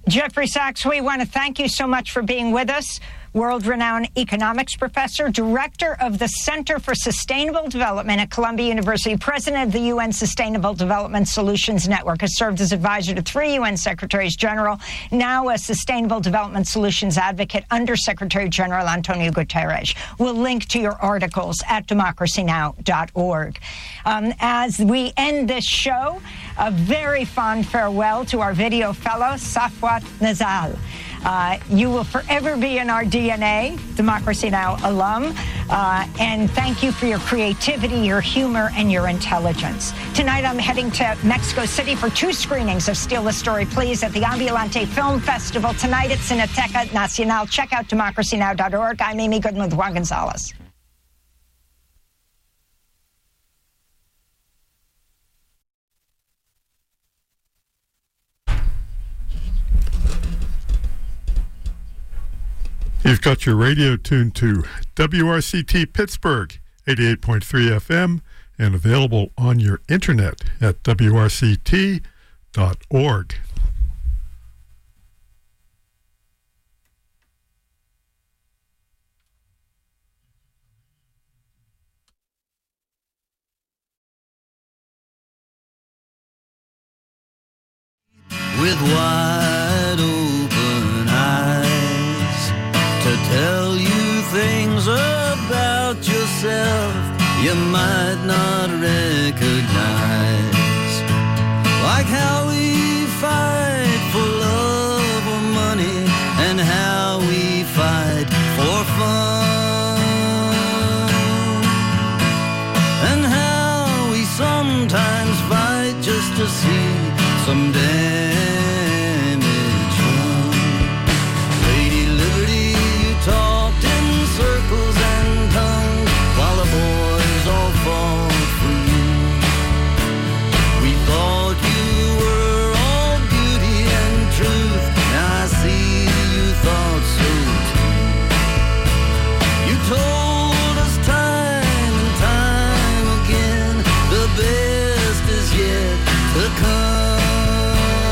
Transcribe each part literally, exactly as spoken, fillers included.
Jeffrey Sachs, we want to thank you so much for being with us. World-renowned economics professor, director of the Center for Sustainable Development at Columbia University, president of the U N Sustainable Development Solutions Network, has served as advisor to three U N Secretaries General, now a Sustainable Development Solutions advocate under Secretary General Antonio Guterres. We'll link to your articles at democracy now dot org. Um, as we end this show, a very fond farewell to our video fellow, Safwat Nazal. Uh, you will forever be in our D N A, Democracy Now! Alum, uh, and thank you for your creativity, your humor, and your intelligence. Tonight, I'm heading to Mexico City for two screenings of Steal the Story, Please at the Ambulante Film Festival. Tonight at Cineteca Nacional. Check out democracy now dot org. I'm Amy Goodman with Juan Gonzalez. You've got your radio tuned to W R C T Pittsburgh, eighty-eight point three F M, and available on your internet at W R C T dot org. With wide open eyes to tell you things about yourself you might not recognize, like how we fight for love or money and how we fight for fun, and how we sometimes fight just to see some damage run. Lady Liberty, you talked in circles and tongues while the boys all fought for you. We thought you were all beauty and truth. Now I see you thought so too. You told us time and time again the best is yet to come.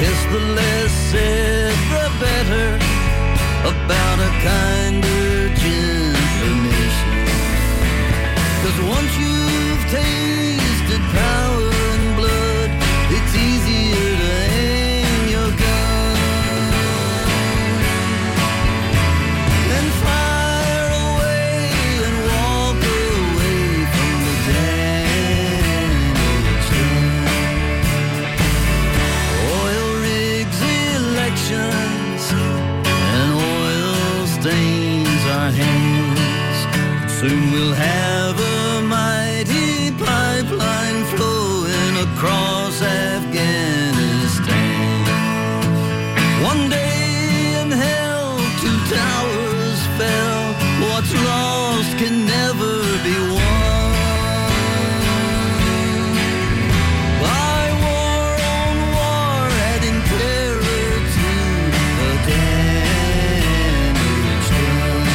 Guess the less said, the better about a kinder, gentler nation. 'Cause once you've tasted power and blood, it's easier to aim your gun and fire away and walk away from the damage done. Oil rigs, elections, and oil stains our hands. Soon we'll have a mighty pipeline flowing across Afghanistan. One day in hell, two towers fell. What's lost can never be won. By war on war, adding terror to the damage done.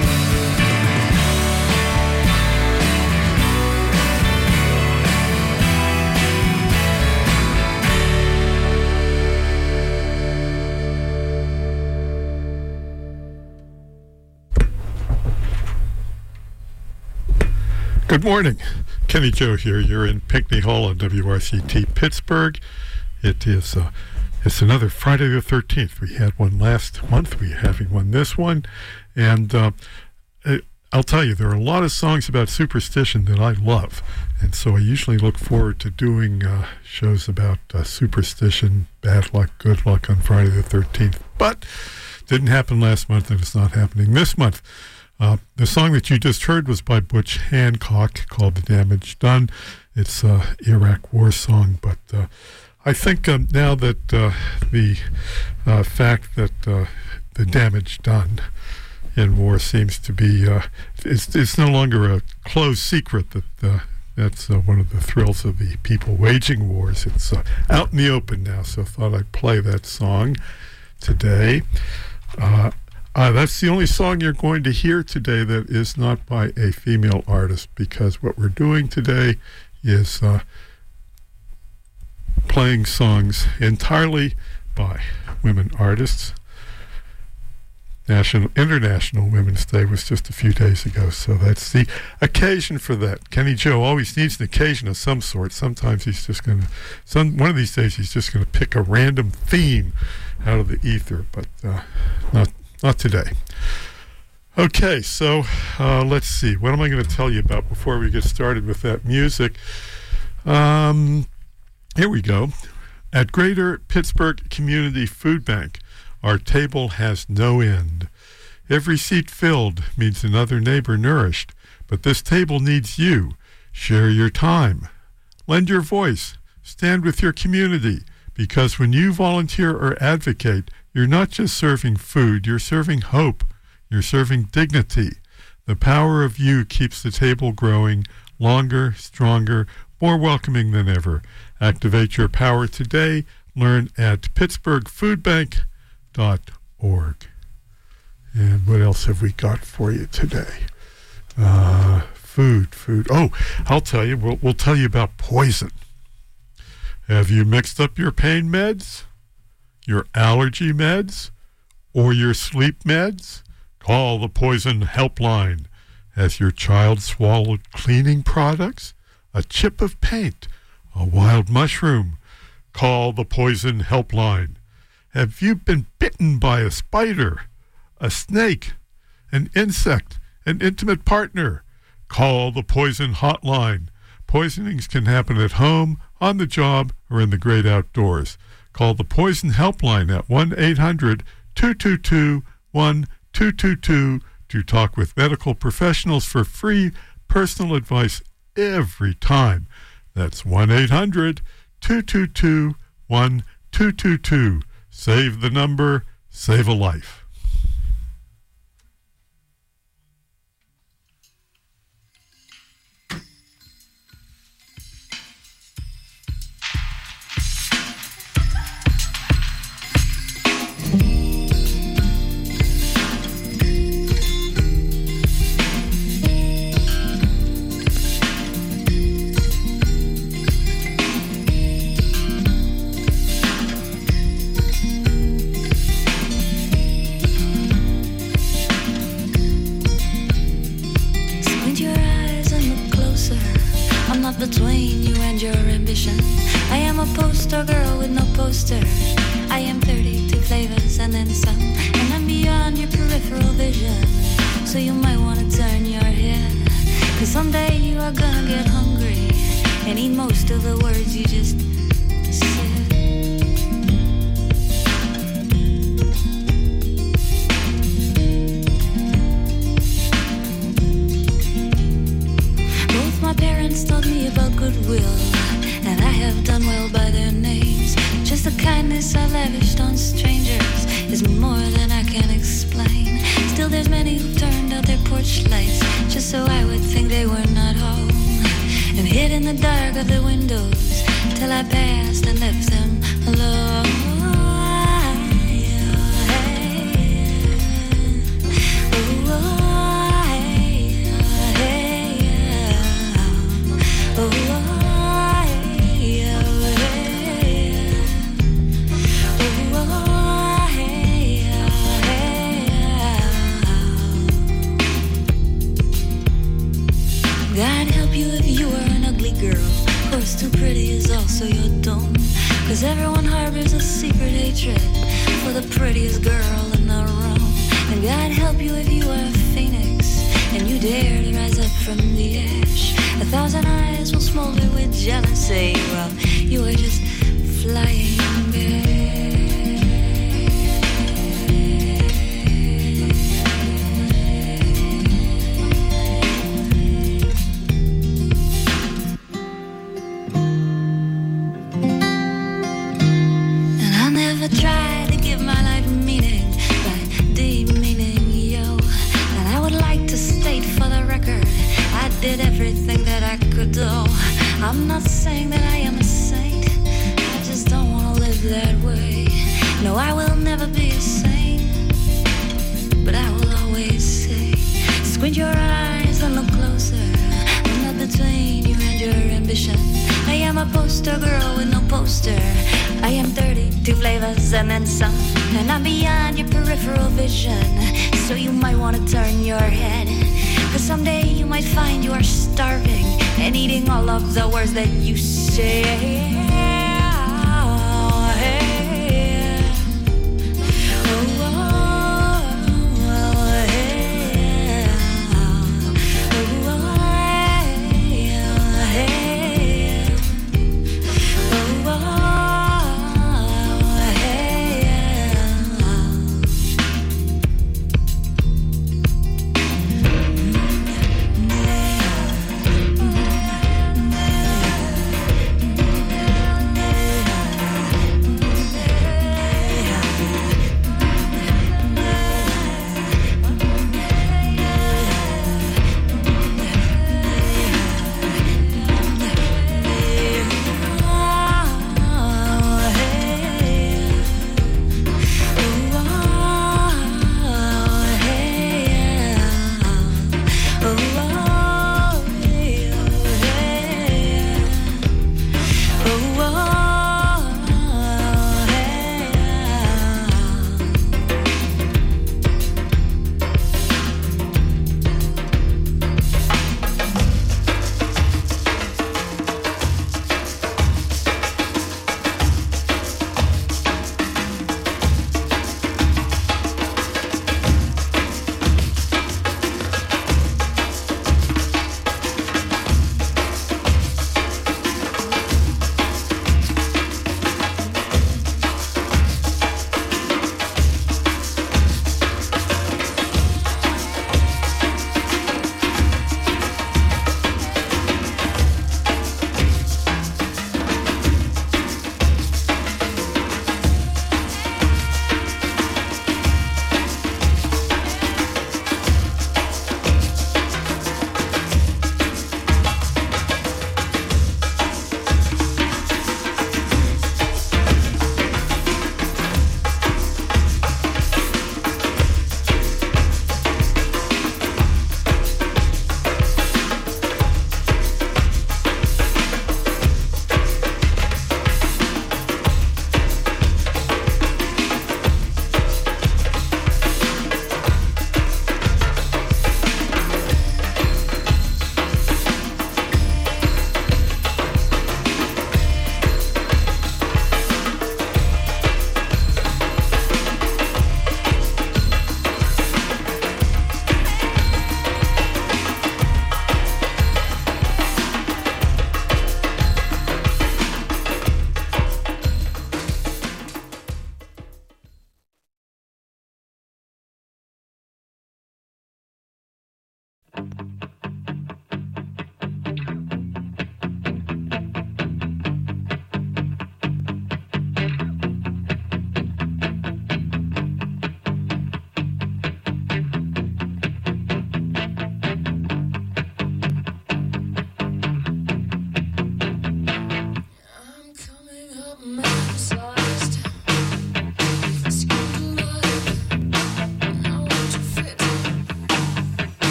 Good morning. Kenny Joe here. You're in Pinckney Hall on W R C T Pittsburgh. It is uh, it's another Friday the thirteenth. We had one last month. We're having one this one. And uh, I'll tell you, there are a lot of songs about superstition that I love. And so I usually look forward to doing uh, shows about uh, superstition, bad luck, good luck on Friday the thirteenth. But didn't happen last month, and it's not happening this month. Uh, the song that you just heard was by Butch Hancock, called The Damage Done. It's an uh, Iraq war song, but uh, I think um, now that uh, the uh, fact that uh, the damage done in war seems to be, uh, it's, it's no longer a closed secret that uh, that's uh, one of the thrills of the people waging wars. It's uh, out in the open now, so I thought I'd play that song today. Uh, Uh, that's the only song you're going to hear today that is not by a female artist, because what we're doing today is uh, playing songs entirely by women artists. National International Women's Day was just a few days ago, so that's the occasion for that. Kenny Joe always needs an occasion of some sort. Sometimes he's just going to, some one of these days he's just going to pick a random theme out of the ether, but uh, not Not today. Okay, so uh, let's see. What am I going to tell you about before we get started with that music? Um, here we go. At Greater Pittsburgh Community Food Bank, our table has no end. Every seat filled means another neighbor nourished, but this table needs you. Share your time. Lend your voice. Stand with your community, because when you volunteer or advocate, you're not just serving food, you're serving hope, you're serving dignity. The power of you keeps the table growing, longer, stronger, more welcoming than ever. Activate your power today. Learn at pittsburgh food bank dot org. And what else have we got for you today? Uh, food, food. Oh, I'll tell you, we'll, we'll tell you about poison. Have you mixed up your pain meds, your allergy meds, or your sleep meds? Call the Poison Helpline. Has your child swallowed cleaning products, a chip of paint, a wild mushroom? Call the Poison Helpline. Have you been bitten by a spider, a snake, an insect, an intimate partner? Call the Poison Hotline. Poisonings can happen at home, on the job, or in the great outdoors. Call the Poison Helpline at one eight hundred two two two one two two two to talk with medical professionals for free personal advice every time. That's one eight hundred two two two one two two two. Save the number, save a life. poster girl with no poster. I am thirty-two flavors and then some, and I'm beyond your peripheral vision. So you might want to turn your head, cause someday you are gonna get hungry and eat most of the words you just said. Both my parents taught me about goodwill, and I have done well by their names. Just the kindness I lavished on strangers is more than I can explain. Still there's many who turned out their porch lights just so I would think they were not home, and hid in the dark of the windows till I passed and left them alone. God help you if you are an ugly girl. Of course, too pretty is also your dome, cause everyone harbors a secret hatred for the prettiest girl in the room. And God help you if you are a phoenix and you dare to rise up from the ash. A thousand eyes will smolder with jealousy while you are just flying back. Try to give my life meaning by demeaning you. And I would like to state for the record, I did everything that I could do. I'm not saying that I am a saint, I just don't want to live that way. No, I will never be a saint, but I will always say, squint your eyes and look closer. I'm not between you and your ambition. I am a poster girl with no poster. I am thirty-two flavors and then some, and I'm beyond your peripheral vision. So you might want to turn your head, cause someday you might find you are starving and eating all of the words that you say.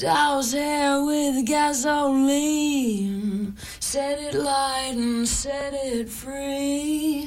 douse hair with gasoline, set it light and set it free.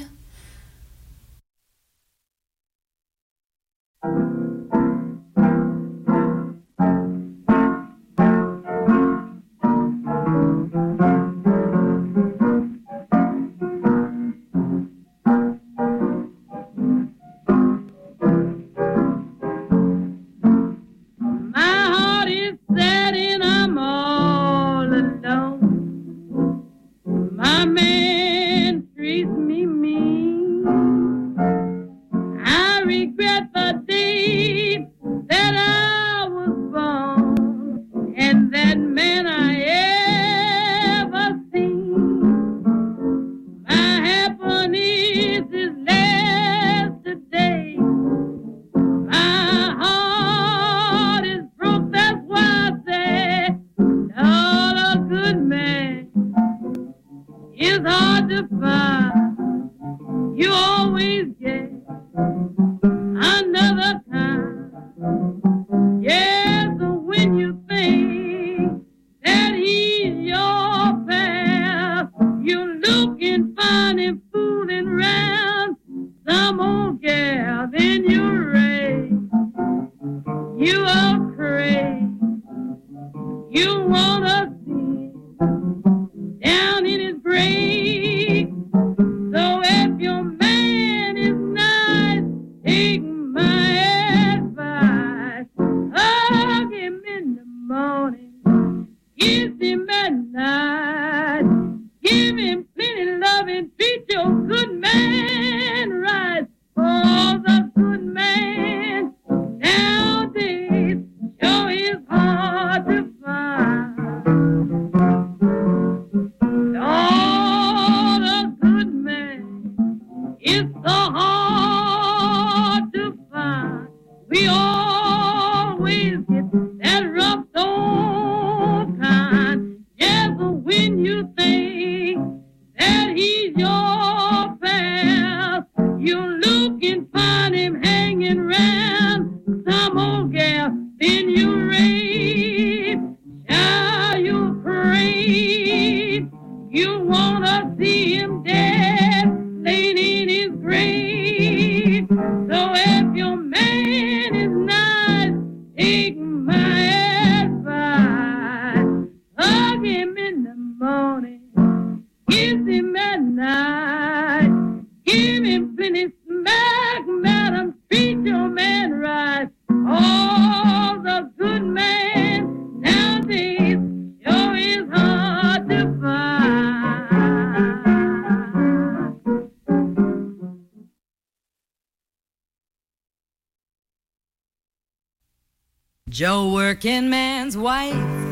Joe, working man's wife.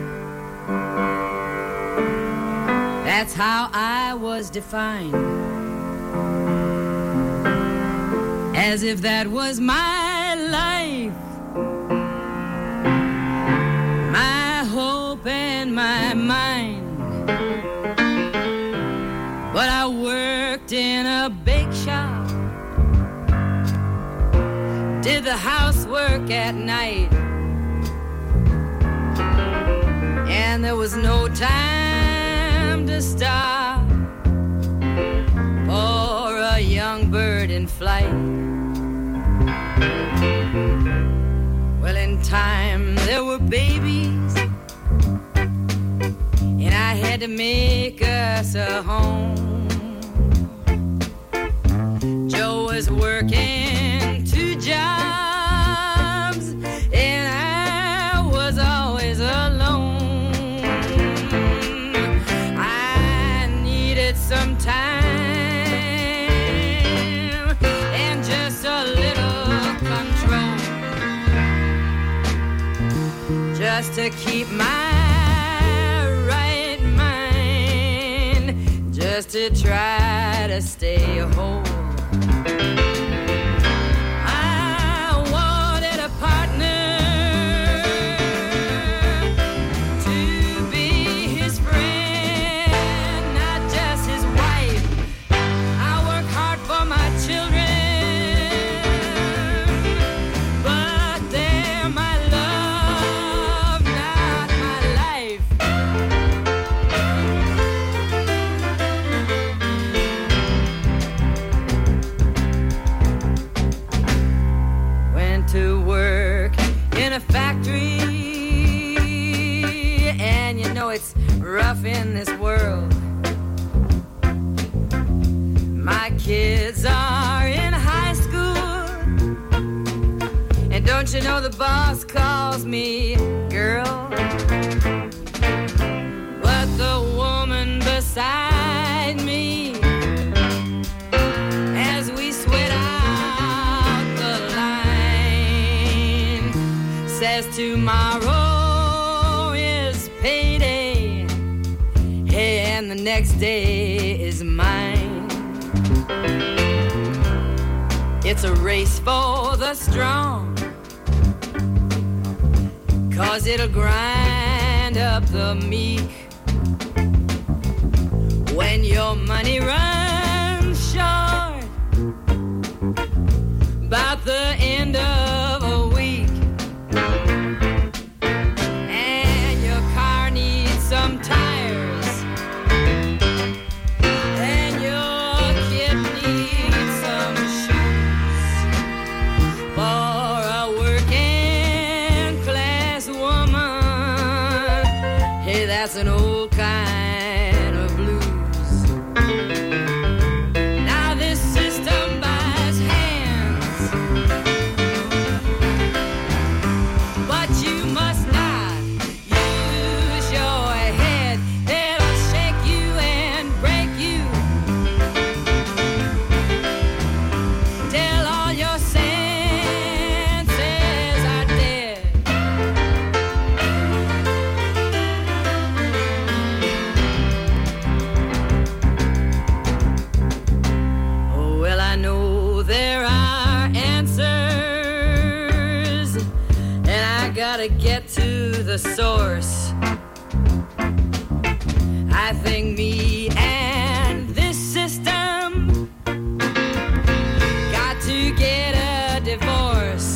That's how I was defined. As if that was my life, my hope and my mind. But I worked in a bake shop, did the housework at night, and there was no time to stop for a young bird in flight. Well, in time there were babies, and I had to make us a home. Joe was working two jobs, and I was always alone. I needed some time and just a little control, just to keep my right mind, just to try to stay whole. Now rough in this world. My kids are in high school, and don't you know the boss calls me girl? But the woman beside me, as we sweat out the line, says tomorrow is payday, hey, and the next day is mine. It's a race for the strong, 'cause it'll grind up the meek. When your money runs short, about the end of a week, and your car needs some tires, and your kid needs some shoes, for a working class woman, hey, that's an old kind of blues. Now this system buys hands, but you must not use your head. It'll shake you and break you till all your senses are dead. Oh, well, I know there are answers, and I gotta get to the source. I think me and this system got to get a divorce.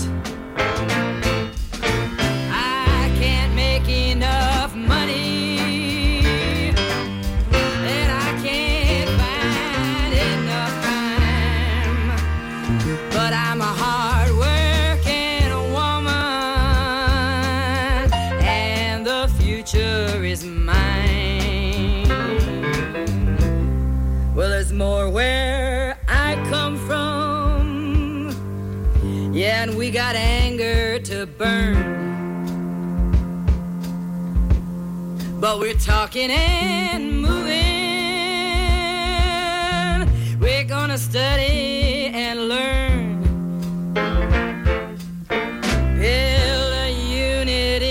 I can't make enough money, and I can't find enough time, but I'm a hard-working woman, and the future is mine. Well, there's more where I come from, yeah, and we got anger to burn, but we're talking and moving. We're gonna study and learn, build a unity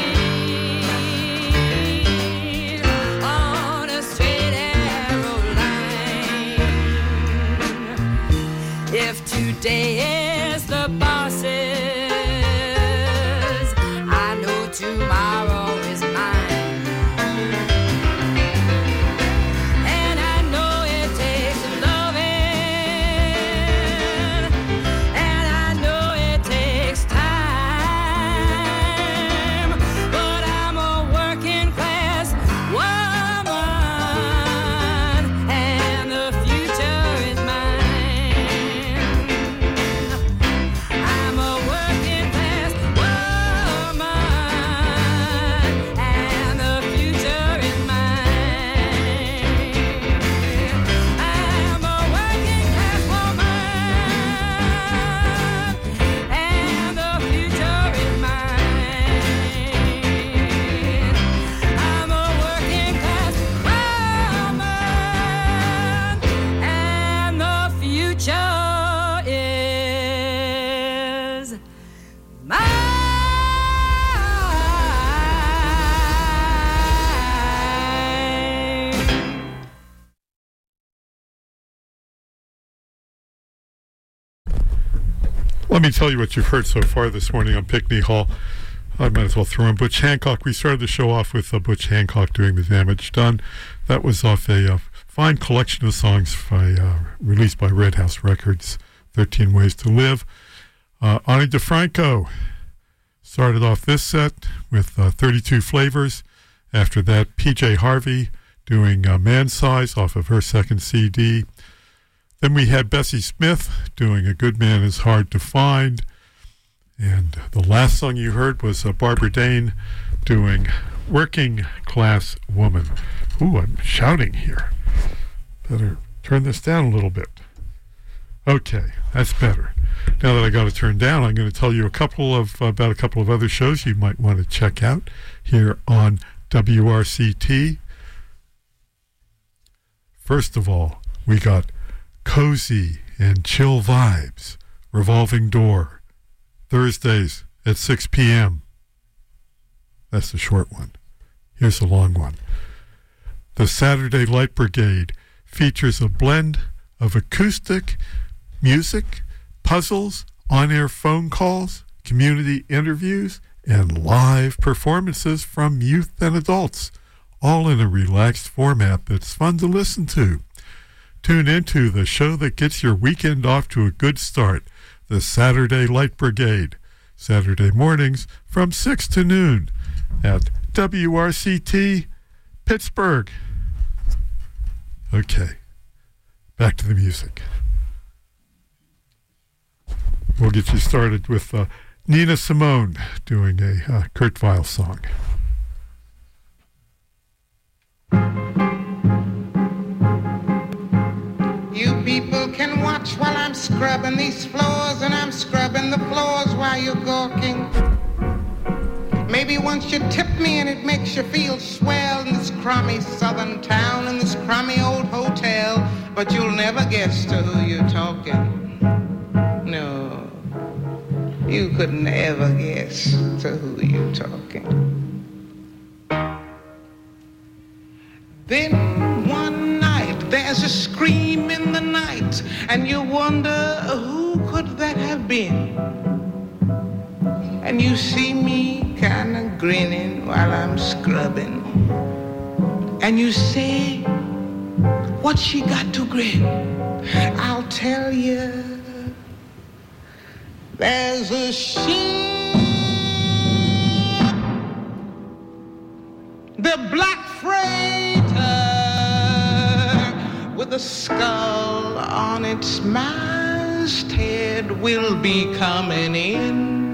train on a straight arrow line. If today is the boss's, I know tomorrow is mine. And I know it takes loving, and I know it takes time, but I'm a working class woman, and the future is mine. I'm a working class woman, and the future is mine. I'm a working class woman, and the future is mine. I'm a working class woman, and the future is mine. Let me tell you what you've heard so far this morning on Pickney Hall. I might as well throw in Butch Hancock. We started the show off with uh, Butch Hancock doing The Damage Done. That was off a uh, fine collection of songs by, uh, released by Red House Records, thirteen Ways to Live. Uh, Ani DeFranco started off this set with uh, thirty-two Flavors. After that, P J Harvey doing uh, Man Size off of her second C D. Then we had Bessie Smith doing A Good Man Is Hard to Find. And the last song you heard was uh, Barbara Dane doing working class woman. Ooh, I'm shouting here. Better turn this down a little bit. Okay, that's better. Now that I got it turned down, I'm going to tell you a couple of about a couple of other shows you might want to check out here on W R C T. First of all, we got Cozy and Chill Vibes, Revolving Door, Thursdays at six p.m. That's the short one. Here's the long one. The Saturday Light Brigade features a blend of acoustic music, puzzles, on-air phone calls, community interviews, and live performances from youth and adults, all in a relaxed format that's fun to listen to. Tune into the show that gets your weekend off to a good start, the Saturday Light Brigade, Saturday mornings from six to noon at W R C T Pittsburgh. Okay, back to the music. We'll get you started with uh, Nina Simone doing a uh, Kurt Weill song. You people can watch while I'm scrubbing these floors, and I'm scrubbing the floors while you're gawking. Maybe once you tip me and it makes you feel swell in this crummy southern town, in this crummy old hotel, but you'll never guess to who you're talking. No, you could never guess to who you're talking. Then one night there's a scream in the night, and you wonder who could that have been? And you see me kinda grinning while I'm scrubbing, and you say, what she got to grin? I'll tell you. There's a ship, the black freighter, with a skull on its masthead, will be coming in.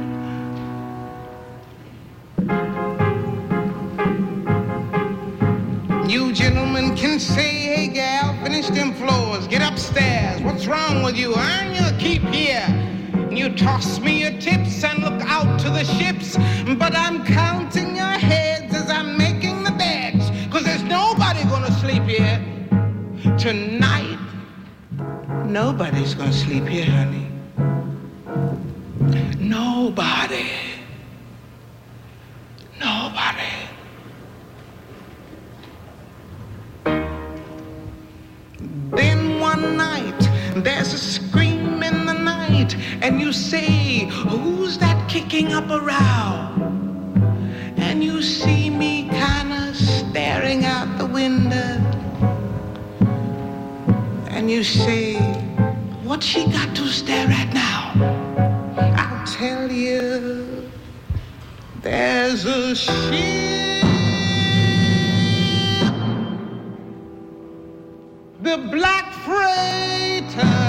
You gentlemen can say, hey gal, finish them floors, get upstairs, what's wrong with you? Earn your keep here. You toss me your tips and look out to the ships, but I'm counting your heads as I'm making the beds, cause there's nobody gonna sleep here tonight. Nobody's gonna sleep here, honey. Nobody. Nobody. Then one night there's a scream in the night, and you say, who's that kicking up a row? And you see me kinda staring out the window, and you say, what's she got to stare at now? I'll tell you, there's a ship, the black freighter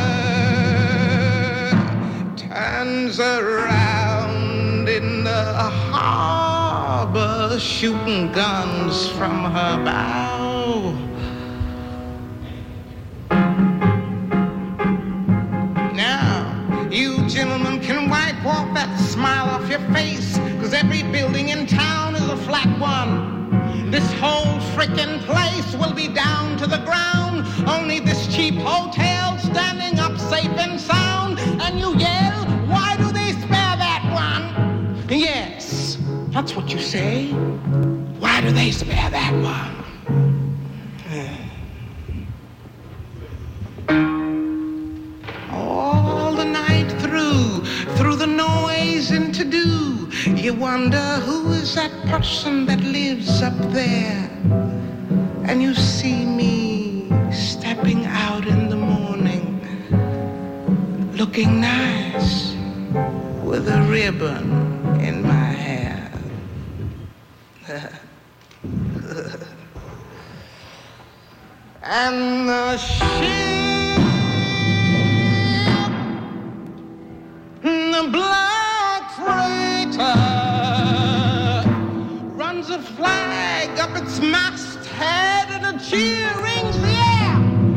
turns around in the harbor, shooting guns from her bow. Now, you gentlemen can wipe off that smile off your face, cause every building in town is a flat one. This whole frickin' place will be down to the ground, only this cheap hotel standing up safe and sound. And you yell, why do they spare that one? Yes, that's what you say. Why do they spare that one? All the night through, through the noise and to-do, you wonder who is that person that lives up there. And you see me stepping out in the morning, looking nice with a ribbon in my hair. And the ship, the black freighter, runs a flag and cheer rings the air.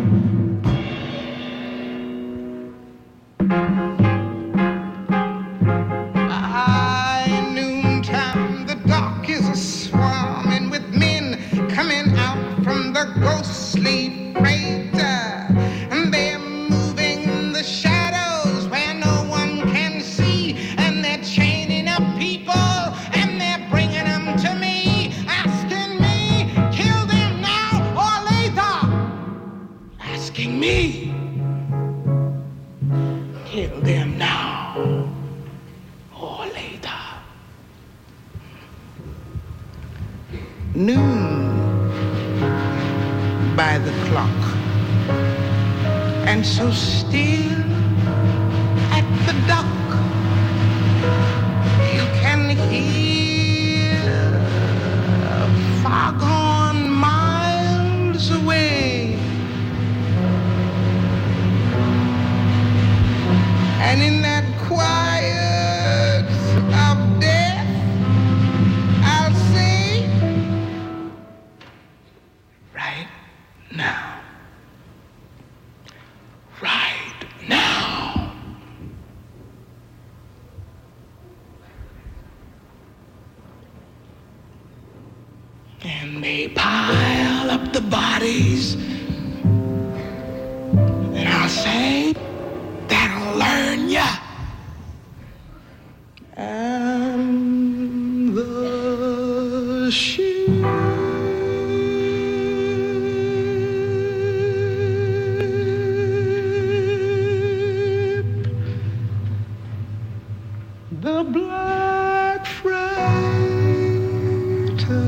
By noontime, the dock is a swarming with men coming out from the ghostly freighter, and they're moving the shadows where no one can see, and they're chaining up people, and they're bringing them to me, asking me, kill them now or later. Asking me, kill them now or later. Noon by the clock, and so still at the dock you can hear foghorn miles away, and in that quiet of death I'll say, right now, right now. And they pile up the bodies, and I'll say, that'll learn ya. And the ship, the black freighter,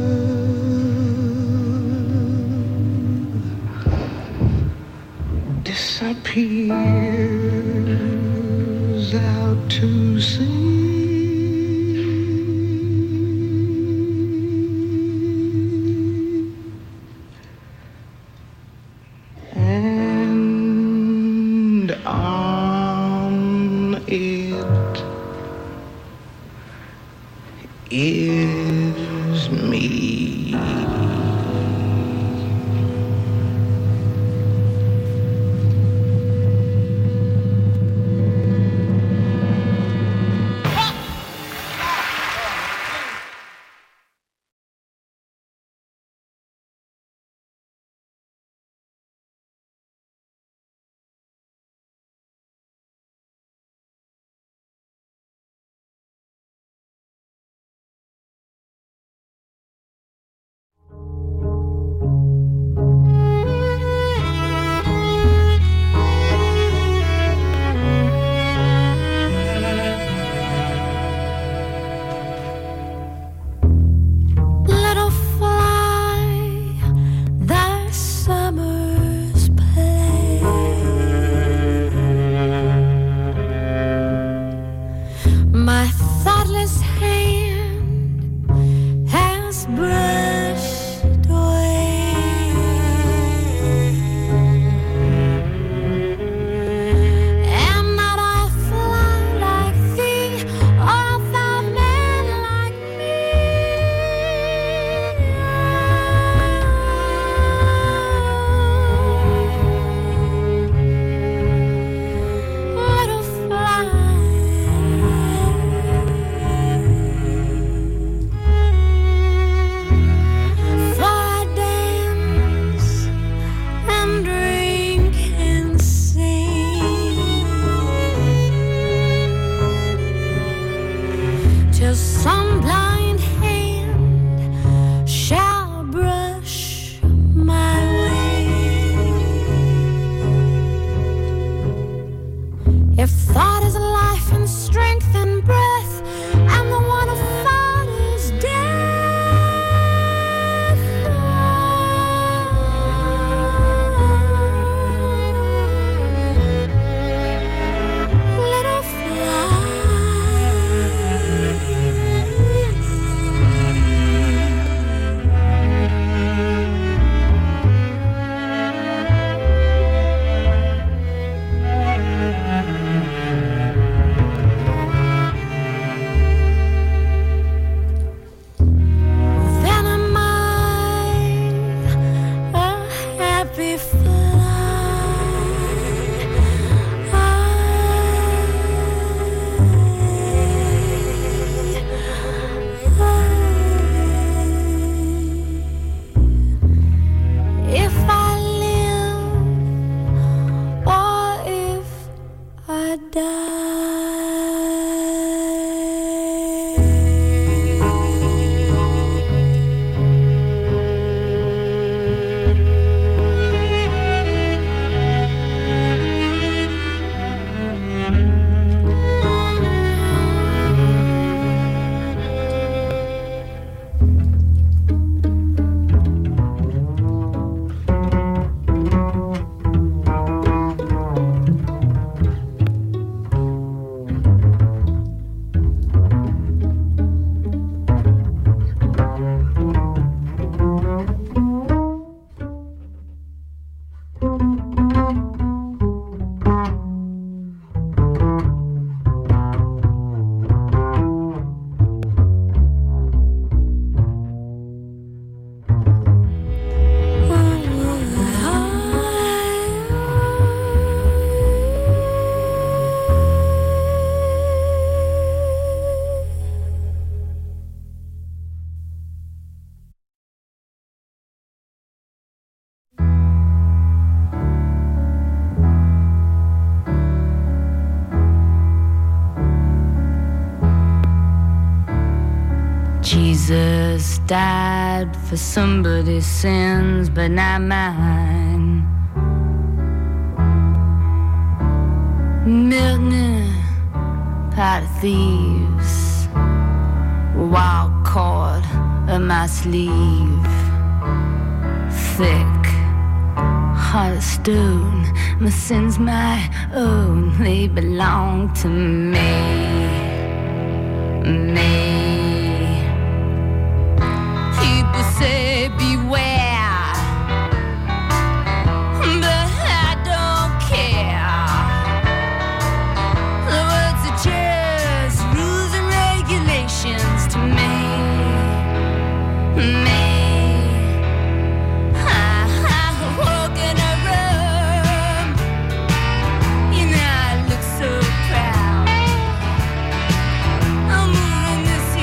disappears out to sea. And on it is me. Jesus died for somebody's sins, but not mine. Milton, pot of thieves, wild cord of my sleeve, thick heart of stone. My sins my own, they belong to me, me. People say beware, but I don't care. The words are just rules and regulations to me, me. This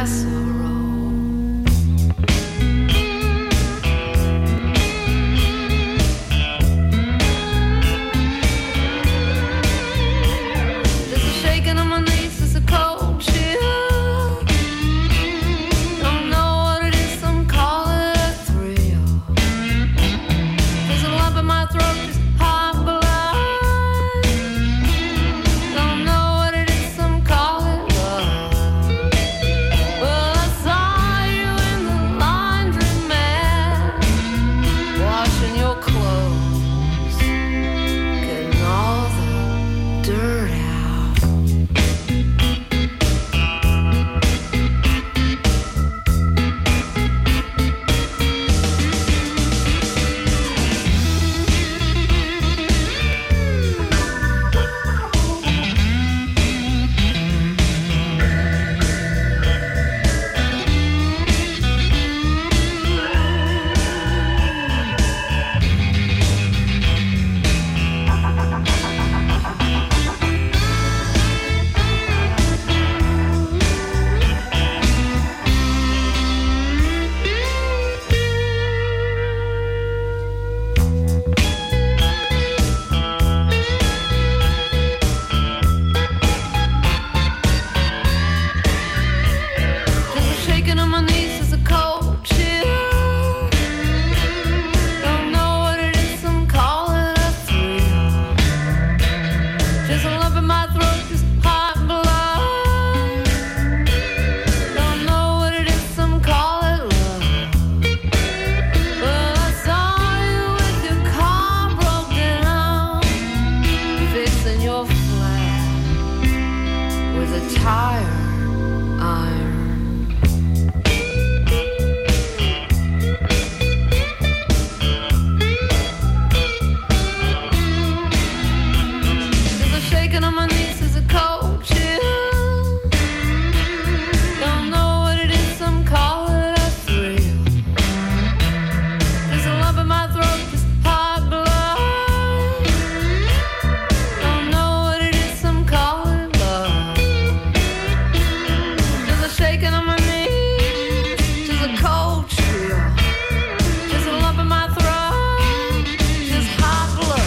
sorrow. There's a shaking on my knees, there's a cold chill. Don't know what it is, some call it a thrill. There's a lump in my throat, just hot blood. Don't know what it is, some call it love. Well, I saw you in the laundromat, washing your clothes, getting all the dirt out. There's a shaking on my knees, there's a cold chill. Don't know what it is, some call it a thrill. There's a lump in my throat, just hot blood. Don't know what it is, some call it love. Well, I saw you with your car broke down, fixing your flat with a tire iron. There's a shaking on my knees, there's a cold chill. Don't know what it is, some call it a thrill. There's a lump in my throat, just hot blood. Don't know what it is, some call it love. There's a shaking on my knees, there's a cold chill. There's a lump in my throat, just hot blood.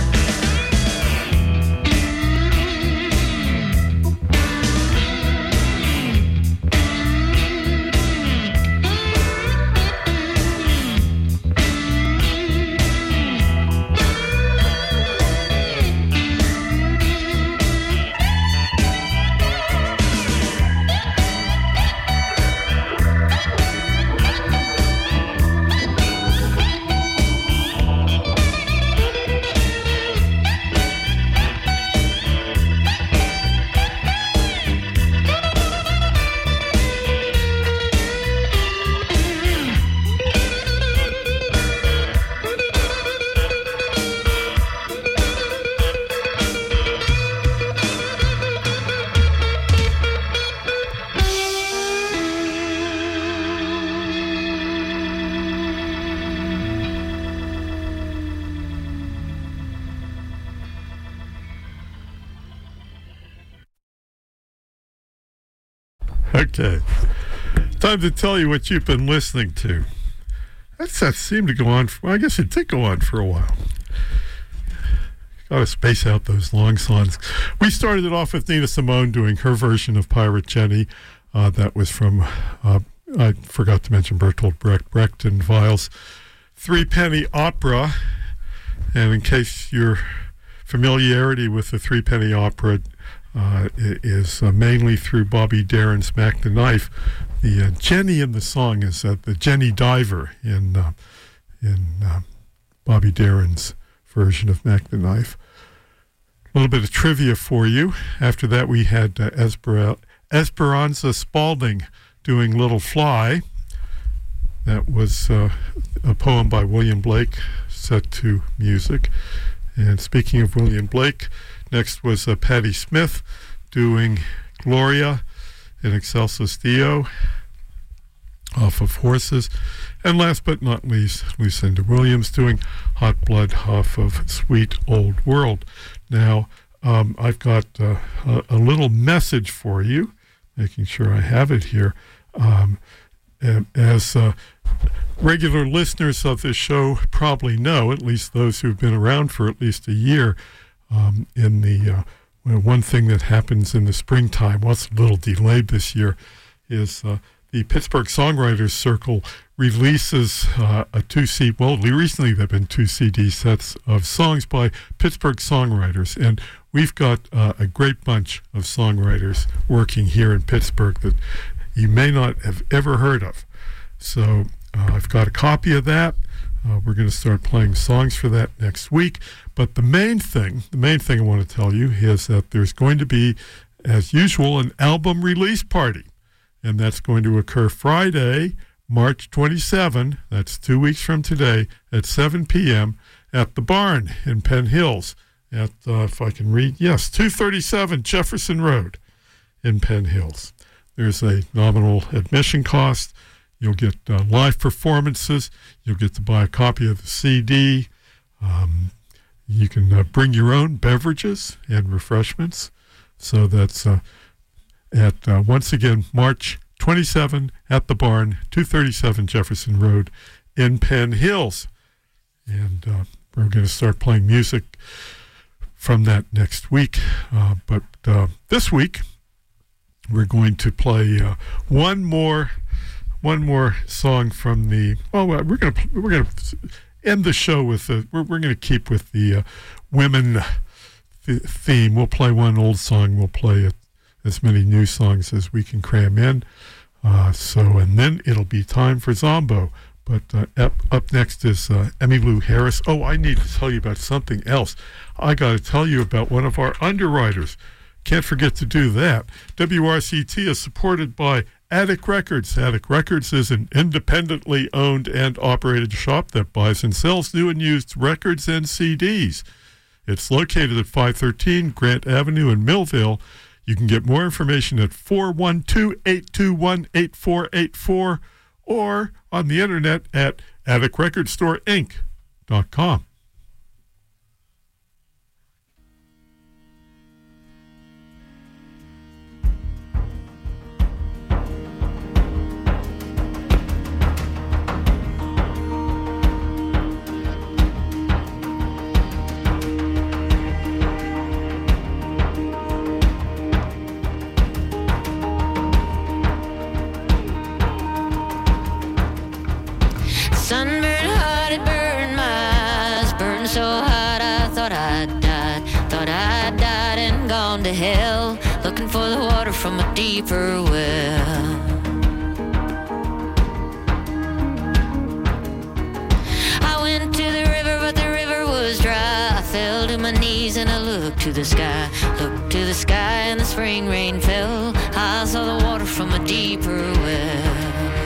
Okay. Time to tell you what you've been listening to. That's, that seemed to go on for, well, I guess it did go on for a while. Got to space out those long songs. We started it off with Nina Simone doing her version of Pirate Jenny. Uh, that was from, uh, I forgot to mention Bertolt Brecht, Brecht and Weil's Three Penny Opera. And in case your familiarity with the Three Penny Opera uh, is uh, mainly through Bobby Darin's Mac the Knife, the uh, Jenny in the song is uh, the Jenny Diver in, uh, in uh, Bobby Darin's version of Mac the Knife. A little bit of trivia for you. After that, we had uh, Esper- Esperanza Spalding doing Little Fly. That was uh, a poem by William Blake set to music. And speaking of William Blake, next was uh, Patti Smith doing Gloria in Excelsis Deo off of Horses. And last but not least, Lucinda Williams doing Hot Blood off of Sweet Old World. Now, um, I've got uh, a, a little message for you, making sure I have it here. Um, and as uh, regular listeners of this show probably know, at least those who've been around for at least a year, um, in the uh, well, one thing that happens in the springtime, what's a little delayed this year, is uh, the Pittsburgh Songwriters Circle releases uh, a two-C, well, recently there have been two C D sets of songs by Pittsburgh songwriters, and we've got uh, a great bunch of songwriters working here in Pittsburgh that you may not have ever heard of. So uh, I've got a copy of that. Uh, we're going to start playing songs for that next week. But the main thing, the main thing I want to tell you is that there's going to be, as usual, an album release party. And that's going to occur Friday, March twenty-seventh, that's two weeks from today, at seven p.m. at the Barn in Penn Hills. At, uh, if I can read, yes, two thirty-seven Jefferson Road in Penn Hills. There's a nominal admission cost. You'll get uh, live performances. You'll get to buy a copy of the C D. Um, you can uh, bring your own beverages and refreshments. So that's uh, at, uh, once again, March twenty-seventh at the Barn, two thirty-seven Jefferson Road in Penn Hills. And uh, we're going to start playing music from that next week. Uh, but uh, this week, we're going to play uh, one more one more song from the, well, we're going to we're going to end the show with, the, we're, we're going to keep with the uh, women th- theme. We'll play one old song. We'll play it, as many new songs as we can cram in. Uh, so, and then it'll be time for Zombo. But uh, up, up next is uh, Emmylou Harris. Oh, I need to tell you about something else. I got to tell you about one of our underwriters. Can't forget to do that. W R C T is supported by Attic Records. Attic Records is an independently owned and operated shop that buys and sells new and used records and C Ds. It's located at five thirteen Grant Avenue in Millville. You can get more information at four one two, eight two one, eight four eight four or on the internet at attic record store inc dot com. Sunburned hot, it burned my eyes. Burned so hot I thought I'd died. Thought I'd died and gone to hell, looking for the water from a deeper well. I went to the river, but the river was dry. I fell to my knees and I looked to the sky. Looked to the sky and the spring rain fell. I saw the water from a deeper well.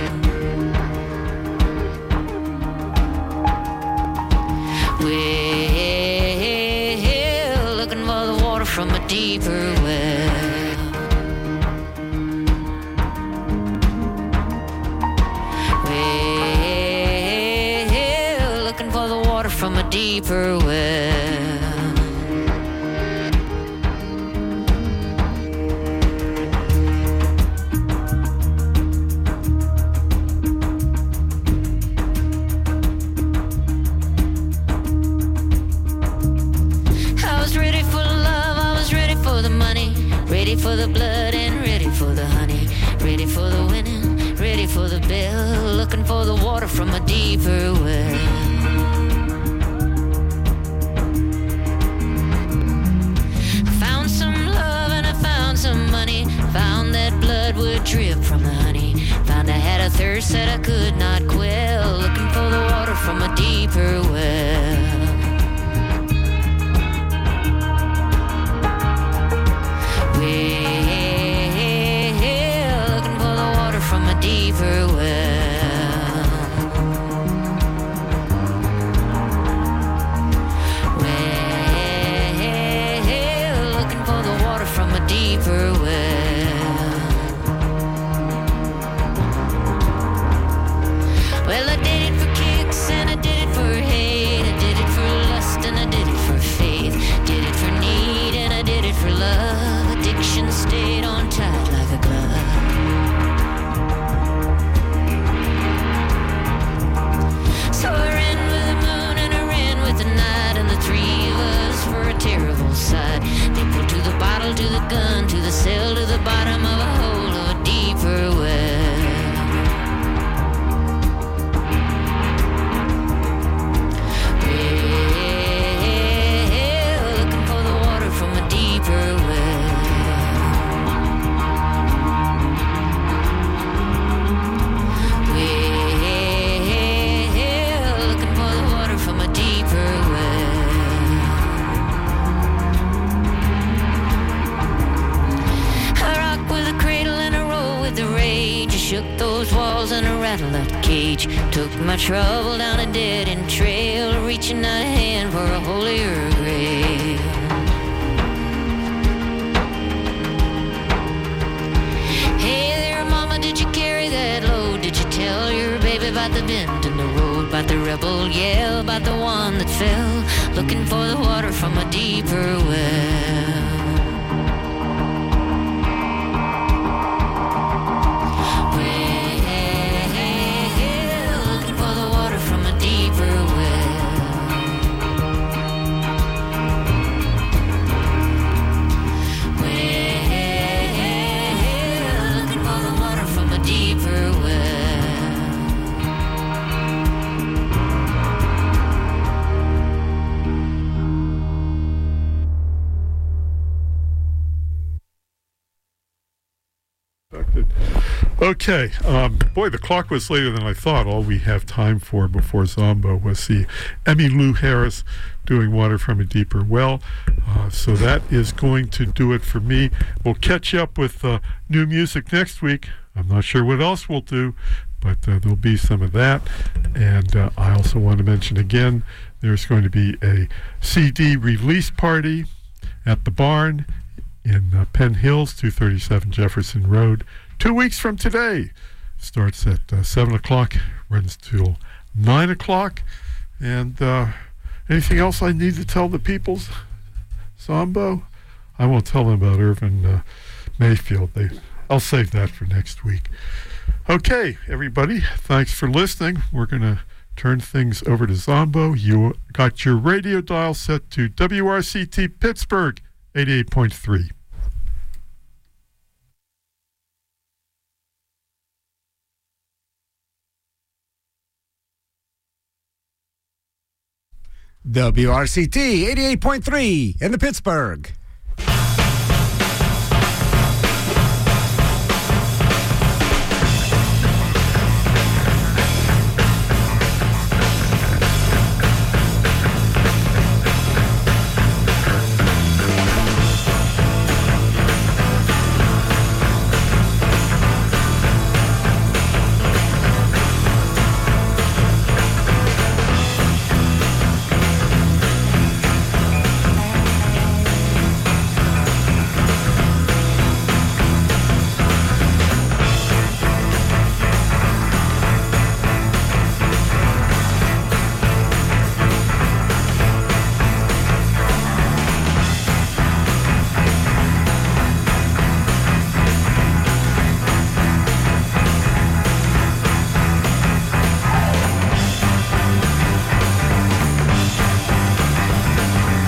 Well, looking for the water from a deeper well. Well, looking for the water from a deeper well. Ready for the blood and ready for the honey. Ready for the winning, ready for the bill. Looking for the water from a deeper well. I found some love and I found some money. Found that blood would drip from the honey. Found I had a thirst that I could not quell. Looking for the water from a deeper well. Well, looking for the water from a deeper well. Well, looking for the water from a deeper well. Well, I did it for kicks and I did it for hate. I did it for lust and I did it for faith. Did it for need and I did it for love. Addiction stayed on tight like a glove. rage. I shook those walls and I rattled that cage. Took my trouble down a dead-end trail, reaching out a hand for a holier grail. Hey there, mama, did you carry that load? Did you tell your baby about the bend in the road, about the rebel yell, about the one that fell, looking for the water from a deeper well? Okay, um, boy, the clock was later than I thought. All we have time for before Zombo was the Emmylou Harris doing Water from a Deeper Well. Uh, so that is going to do it for me. We'll catch up with uh, new music next week. I'm not sure what else we'll do, but uh, there'll be some of that. And uh, I also want to mention again, there's going to be a C D release party at the Barn in uh, Penn Hills, two thirty-seven Jefferson Road. Two weeks from today. Starts at uh, seven o'clock, runs till nine o'clock. And uh, anything else I need to tell the peoples? Zombo? I won't tell them about Irvin uh, Mayfield. They, I'll save that for next week. Okay, everybody, thanks for listening. We're going to turn things over to Zombo. You got your radio dial set to W R C T Pittsburgh, eighty-eight point three. W R C T eighty-eight point three in the Pittsburgh.